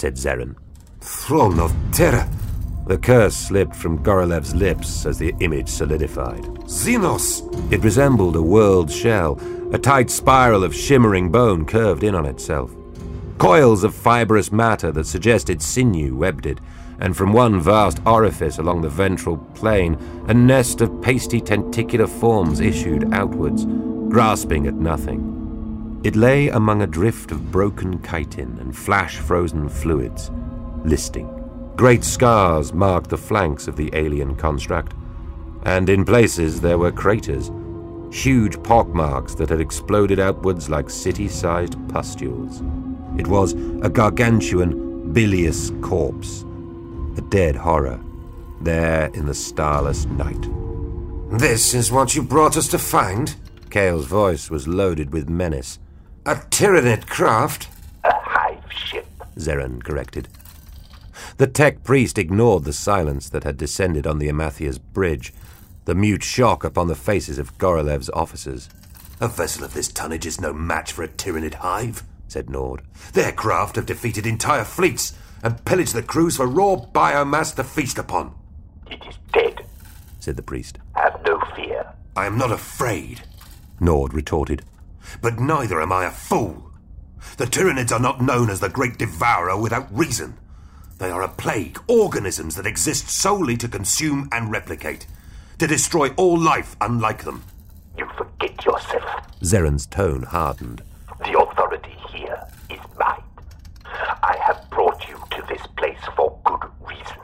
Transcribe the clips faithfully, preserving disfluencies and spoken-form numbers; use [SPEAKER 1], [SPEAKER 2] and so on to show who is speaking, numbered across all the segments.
[SPEAKER 1] said Zeren.
[SPEAKER 2] Throne of Terra.
[SPEAKER 1] The curse slipped from Gorolev's lips as the image solidified.
[SPEAKER 2] Xenos!
[SPEAKER 1] It resembled a world shell, a tight spiral of shimmering bone curved in on itself. Coils of fibrous matter that suggested sinew webbed it, and from one vast orifice along the ventral plane, a nest of pasty tentacular forms issued outwards, grasping at nothing. It lay among a drift of broken chitin and flash-frozen fluids, listing. Great scars marked the flanks of the alien construct, and in places there were craters, huge pockmarks that had exploded outwards like city-sized pustules. It was a gargantuan, bilious corpse, a dead horror, there in the starless night.
[SPEAKER 2] This is what you brought us to find?
[SPEAKER 1] Kale's voice was loaded with menace.
[SPEAKER 2] A Tyranid craft?
[SPEAKER 3] A hive ship,
[SPEAKER 1] Zeren corrected. The tech priest ignored the silence that had descended on the Amathia's bridge, the mute shock upon the faces of Gorolev's officers.
[SPEAKER 2] A vessel of this tonnage is no match for a Tyranid hive, said Nord. Their craft have defeated entire fleets and pillaged the crews for raw biomass to feast upon.
[SPEAKER 3] It is dead,
[SPEAKER 1] said the priest.
[SPEAKER 3] Have no fear.
[SPEAKER 2] I am not afraid,
[SPEAKER 1] Nord retorted.
[SPEAKER 2] But neither am I a fool. The Tyranids are not known as the Great Devourer without reason. They are a plague, organisms that exist solely to consume and replicate, to destroy all life unlike them.
[SPEAKER 3] You forget yourself.
[SPEAKER 1] Zeren's tone hardened.
[SPEAKER 3] The authority here is mine. I have brought you to this place for good reason.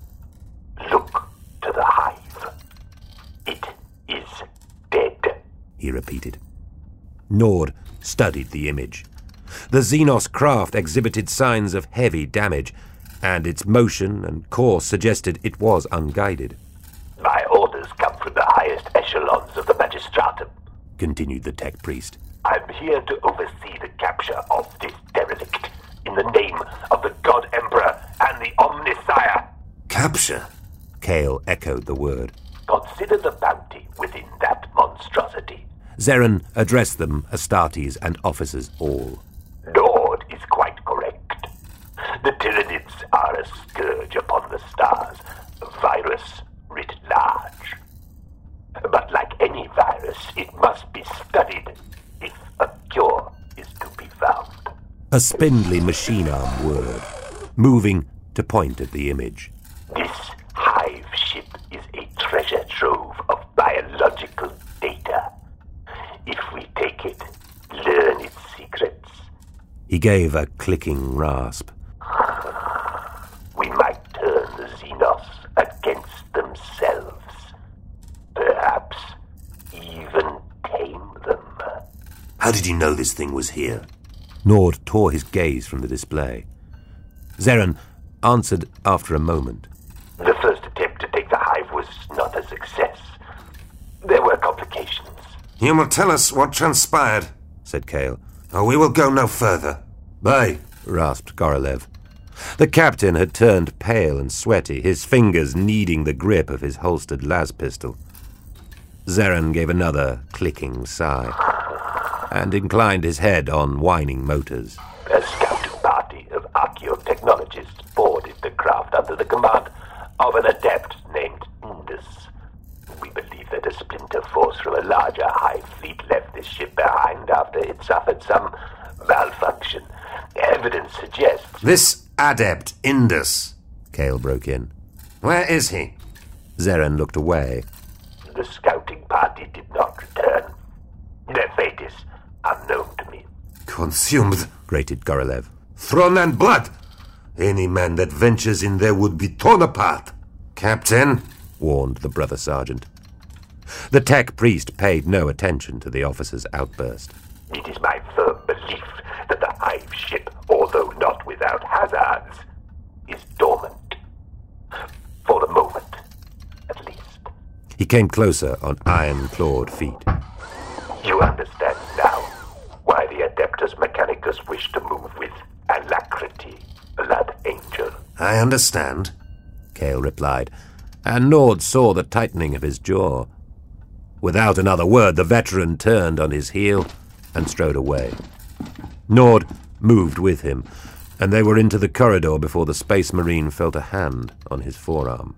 [SPEAKER 3] Look to the hive. It is dead,
[SPEAKER 1] he repeated. Nord studied the image. The Xenos craft exhibited signs of heavy damage, and its motion and course suggested it was unguided.
[SPEAKER 3] My orders come from the highest echelons of the Magistratum,
[SPEAKER 1] continued the tech priest.
[SPEAKER 3] I'm here to oversee the capture of this derelict in the name of the God Emperor and the Omnisire.
[SPEAKER 2] Capture?
[SPEAKER 1] Kale echoed the word.
[SPEAKER 3] Consider the bounty within that monstrosity.
[SPEAKER 1] Zeren addressed them, Astartes and officers all.
[SPEAKER 3] Nord is quite correct. The Tyranids are a scourge upon the stars, a virus writ large. But like any virus, it must be studied if a cure is to be found.
[SPEAKER 1] A spindly machine arm word, moving to point at the image.
[SPEAKER 3] This hive ship is a treasure trove of biological data. If we take it, learn its secrets,
[SPEAKER 1] he gave a clicking rasp.
[SPEAKER 3] We might turn the Xenos against themselves. Perhaps even tame them.
[SPEAKER 2] How did you know this thing was here?
[SPEAKER 1] Nord tore his gaze from the display. Zeren answered after a moment.
[SPEAKER 3] The first attempt to take the hive was not a success. There were complications.
[SPEAKER 2] You will tell us what transpired,
[SPEAKER 1] said Kale,
[SPEAKER 2] or we will go no further.
[SPEAKER 1] Bye, rasped Gorolev. The captain had turned pale and sweaty, his fingers kneading the grip of his holstered las pistol. Zeren gave another clicking sigh and inclined his head on whining motors.
[SPEAKER 3] A scouting party of archaeotechnologists boarded the craft under the command of an adept named Indus. We believe that a splinter force from a larger hive fleet left this ship behind after it suffered some malfunction. Evidence suggests...
[SPEAKER 2] This adept Indus,
[SPEAKER 1] Kale broke in.
[SPEAKER 2] Where is he?
[SPEAKER 1] Zeren looked away.
[SPEAKER 3] The scouting party did not return. Their fate is unknown to me.
[SPEAKER 2] Consumed,
[SPEAKER 1] grated Gorolev.
[SPEAKER 2] Throne and blood! Any man that ventures in there would be torn apart. Captain,
[SPEAKER 1] warned the brother sergeant. The tech priest paid no attention to the officer's outburst.
[SPEAKER 3] It is my firm belief that the hive ship, although not without hazards, is dormant. For the moment, at least.
[SPEAKER 1] He came closer on iron-clawed feet.
[SPEAKER 3] You understand now why the Adeptus Mechanicus wish to move with alacrity, Blood Angel.
[SPEAKER 2] I understand,
[SPEAKER 1] Kale replied, and Nord saw the tightening of his jaw. Without another word, the veteran turned on his heel and strode away. Nord moved with him, and they were into the corridor before the Space Marine felt a hand on his forearm.